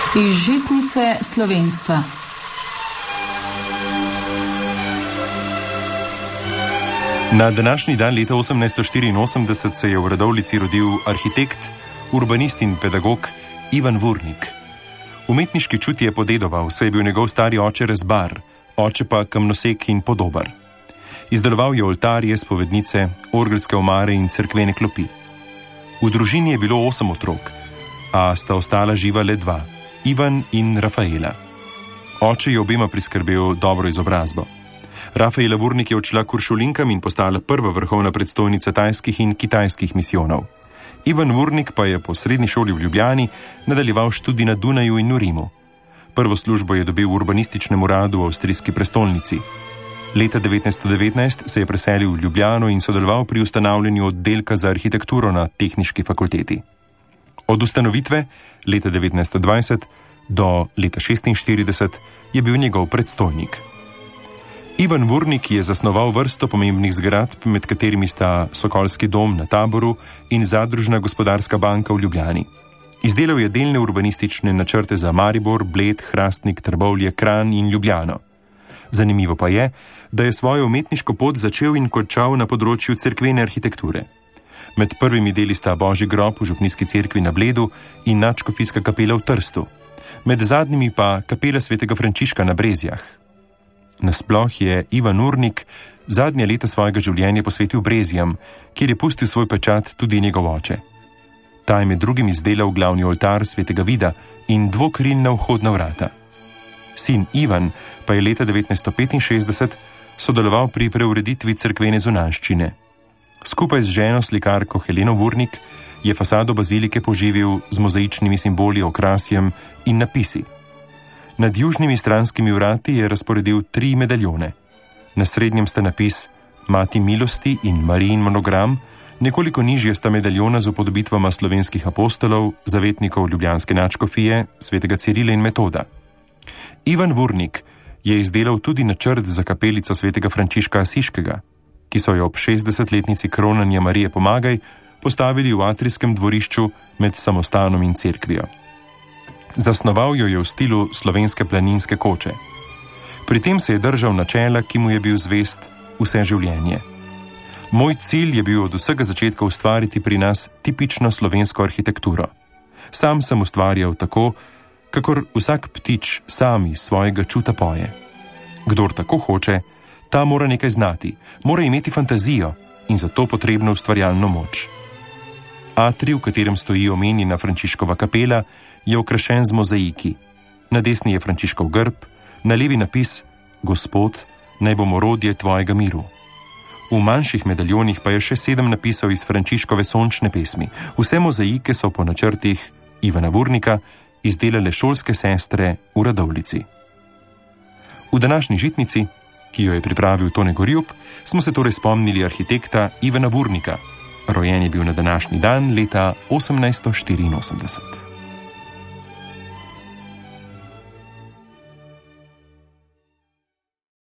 Iz žitnice slovenstva. Na današnji dan leta 1884 se je v Radovljici rodil arhitekt, urbanist in pedagog Ivan Vurnik. Umetniški čut je podedoval, saj je bil njegov stari oče rezbar, oče pa kamnosek in podobar. Izdeloval je oltarje, spovednice, orgelske omare in cerkvene klopi. V družini je bilo 8 otrok, a sta ostala živa le 2, Ivan in Rafaela. Oče je obema priskrbel dobro izobrazbo. Rafaela Vurnik je odšla k uršulinkam in postala prva vrhovna predstojnica tajskih in kitajskih misijonov. Ivan Vurnik pa je po srednji šoli v Ljubljani nadaljeval študij na Dunaju in v Rimu. Prvo službo je dobil v urbanističnem uradu v avstrijski prestolnici. Leta 1919 se je preselil v Ljubljano in sodeloval pri ustanavljanju oddelka za arhitekturo na Tehniški fakulteti. Od ustanovitve leta 1920 do leta 1946 je bil njegov predstojnik. Ivan Vurnik je zasnoval vrsto pomembnih zgradb, med katerimi sta Sokolski dom na Taboru in Zadružna gospodarska banka v Ljubljani. Izdelal je delne urbanistične načrte za Maribor, Bled, Hrastnik, Trbovlje, Kranj in Ljubljano. Zanimivo pa je, da je svojo umetniško pot začel in končal na področju cerkvene arhitekture. Med prvimi deli sta Božji grob v Župnijski cerkvi na Bledu in Nadškofijska kapela v Trstu. Med zadnjimi pa kapela svetega Frančiška na Brezjah. Nasploh je Ivan Vurnik zadnja leta svojega življenja posvetil Brezjam, kjer je pustil svoj pečat tudi njegov oče. Ta je med drugim izdelal glavni oltar svetega Vida in dvokrilna vhodna vrata. Sin Ivan pa je leta 1965 sodeloval pri preureditvi cerkvene zunanjščine. Skupaj z ženo slikarko Heleno Vurnik je fasado bazilike poživil z mozaičnimi simboli, okrasjem in napisi. Nad južnimi stranskimi vrati je razporedil 3 medaljone. Na srednjem sta napis Mati milosti in Marijin monogram, nekoliko nižje sta medaljona z upodobitvama slovenskih apostolov, zavetnikov ljubljanske nadškofije, svetega Cirila in Metoda. Ivan Vurnik je izdelal tudi načrt za kapelico svetega Frančiška Asiškega, ki so jo ob 60-letnici kronanja Marije Pomagaj postavili v atrijskem dvorišču med samostanom in cerkvijo. Zasnoval jo je v stilu slovenske planinske koče. Pri tem se je držal načela, ki mu je bil zvest vse življenje. Moj cilj je bil od vsega začetka ustvariti pri nas tipično slovensko arhitekturo. Sam sem ustvarjal tako, kakor vsak ptič sam iz svojega čuta poje. Kdor tako hoče, ta mora nekaj znati, mora imeti fantazijo in za to potrebno ustvarjalno moč. Atrij, v katerem stoji omenjena Frančiškova kapela, je okrašen z mozaiki. Na desni je Frančiškov grb, na levi napis Gospod, naj bomo orodje tvojega miru. V manjših medaljonih pa je še 7 napisov iz Frančiškove sončne pesmi. Vse mozaike so po načrtih Ivana Vurnika izdelale šolske sestre v Radovljici. V današnji žitnici, ki jo je pripravil Tone Gorjup, smo se torej spomnili arhitekta Ivana Vurnika. Rojen je bil na današnji dan leta 1884.